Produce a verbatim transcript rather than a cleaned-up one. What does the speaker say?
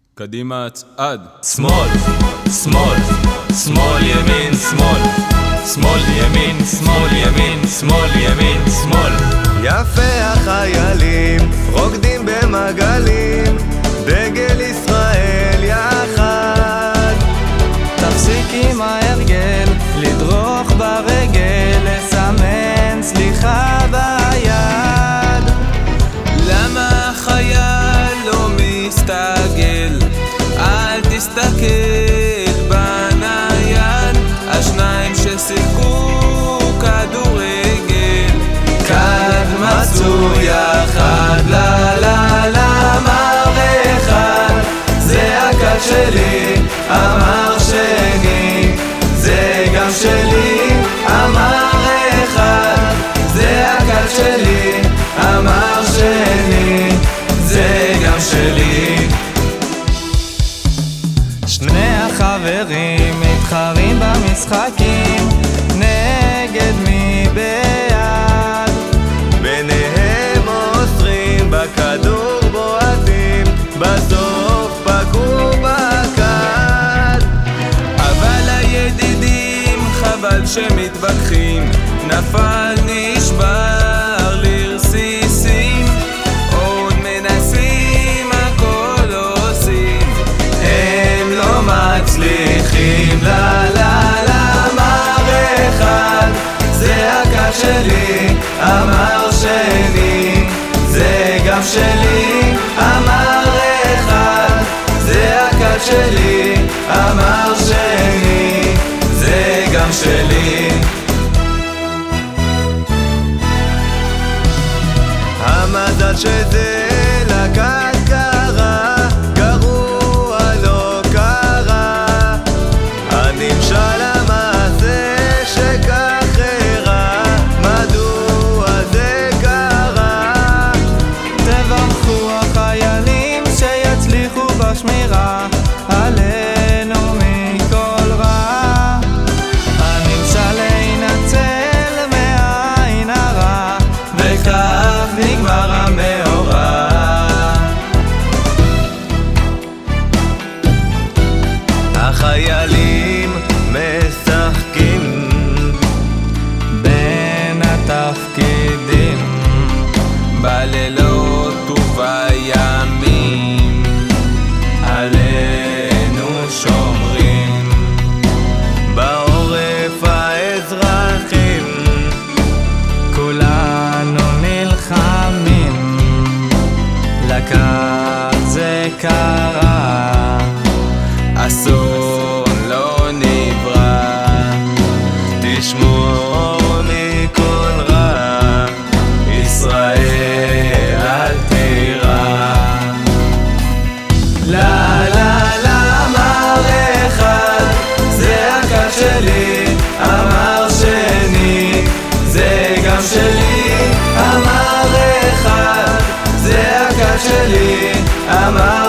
קדימה צעד. שמאל, שמאל, שמאל ימין, שמאל, שמאל ימין, שמאל ימין, שמאל ימין, שמאל. יפה החיילים רוקדים במעגלים, דגל ישראל יחד. תפסיק עם ההרגל, לדרוך ברגל, לסמן סליחה ביד. למה החייל לא מסתגל? אל תסתכל בנייד, השניים ששיחקו כדורגל כד מצאו יחד, לה לה לה אמר אחד, זה הכד שלי, אמר שני, זה גם שלי, אמר אחד, זה הכד שלי, אמר שני, זה גם שלי. שני החברים מתחרים במשחקים, נגד מי ביד, ביניהם מוסרים בכדור בועטים, בסוף פגעו בכד. אבל הידידים חבל שמתווכחים, נפל נשבר לרסיסים, עוד מנסים הכל עושים, הם לא מצליחים. לה לה לה אמר אחד, זה הכד שלי, אמר שני, זה גם שלי, אמר אחד, זה הכד שלי, אמר שני, זה גם שלי. המזל שזה לכד קרה, גרוע לא קרה, הנמשל המעשה שכך אירע, מדוע זה קרה? תברכו החיילים שיצליחו בשמירה עלינו מכל רע, הנמשל להינצל מהעין הרע, וכך נגמר המאורע. החיילים משחקים בין התפקידים, בלילות ובימים עלינו שומרים, בעורף האזרחים, כולנו נלחמים, לכד זה קרה, אסון לא נברא, תשמור מכל רע, ישראל אל תירא. לה לה לה אמר אחד, זה הכד שלי, אמר שני, זה גם שלי, אמר אחד, זה הכד שלי, אמר